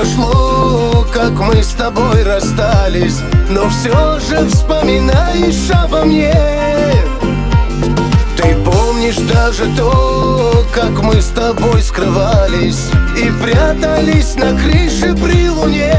прошло, как мы с тобой расстались, но все же вспоминаешь обо мне. Ты помнишь даже то, как мы с тобой скрывались и прятались на крыше при луне.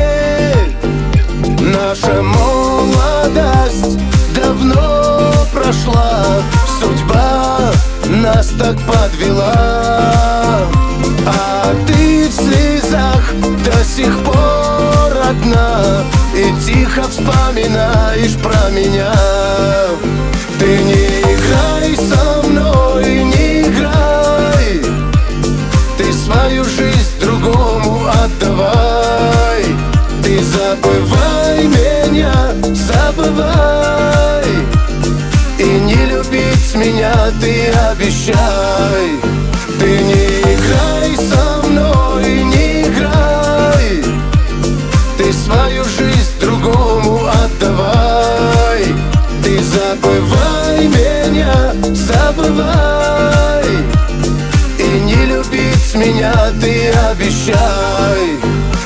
Наша молодость давно прошла, судьба нас так подвела. А ты в слезах до сих пор одна и тихо вспоминаешь про меня. Ты не играй со мной, не играй, ты свою жизнь другому отдавай. Ты забывай меня, забывай, и не любить меня ты обещай. Ты не играй со мной, не играй, ты свою жизнь другому отдавай. Ты забывай меня, забывай, и не любить меня ты обещай.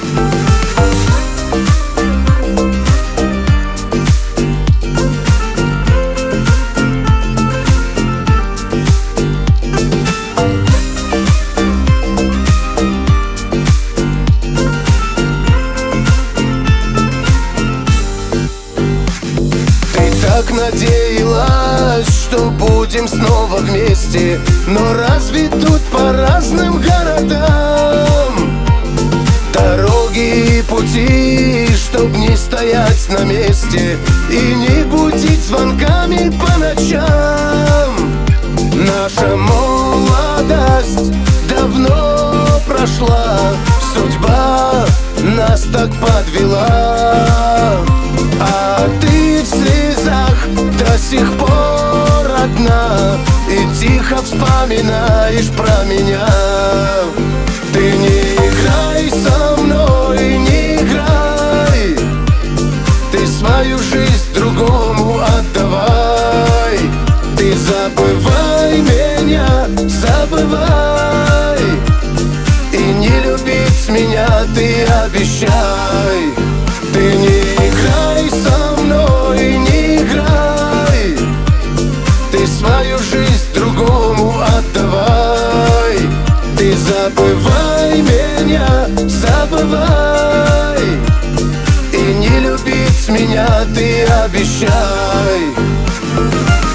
Так надеялась, что будем снова вместе, но разве тут по разным городам? Дороги и пути, чтоб не стоять на месте и не будить звонками по ночам. Наша молодость давно прошла, судьба нас так подвела. А ты в слезах до сих пор одна и тихо вспоминаешь про меня. Ты не играй со мной, не играй, ты свою жизнь другому отдавай. Ты забывай меня, забывай, и не любить меня ты обещай. Ты не играй со мной, не играй, ты свою жизнь другому отдавай. Ты забывай меня, забывай, и не любить меня ты обещай.